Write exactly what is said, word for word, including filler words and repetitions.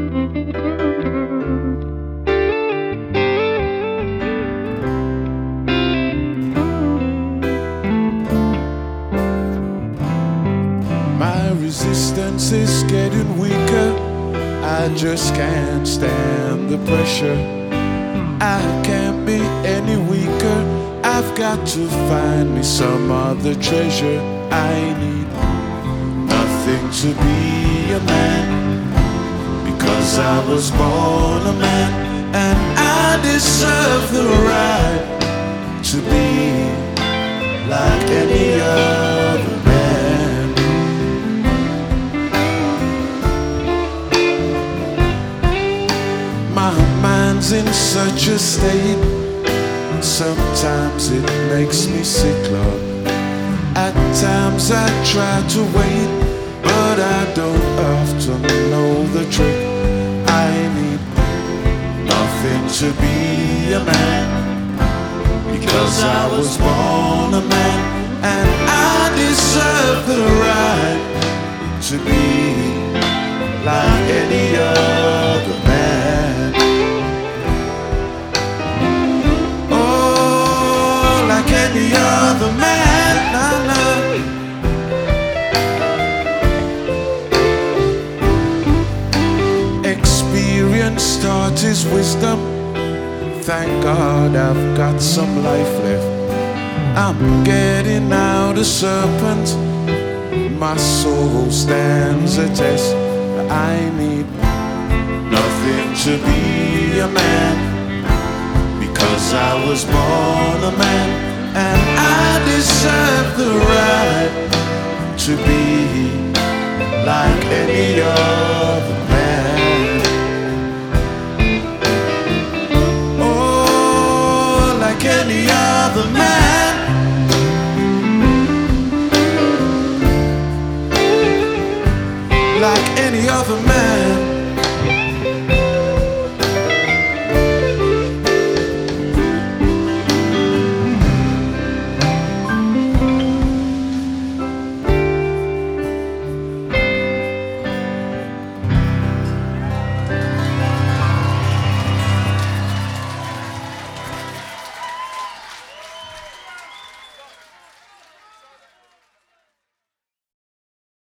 My resistance is getting weaker. I just can't stand the pressure. I can't be any weaker. I've got to find me some other treasure. I need nothing to be a man, because I was born a man, and I deserve the right to be like any other man. My mind's in such a state, sometimes it makes me sick, Lord. At times I try to wait, but I don't often know the trick. I need nothing to be a man, because I was born a man, and I deserve the right to be like any other man. Oh, like any other man, nah, nah. Experience taught his wisdom. Thank God I've got some life left. I'm getting out a serpent. My soul stands a test. I need nothing to be a man, because I was born a man, and I deserve the right to be like any other man. Oh, like any other man. Like any other man.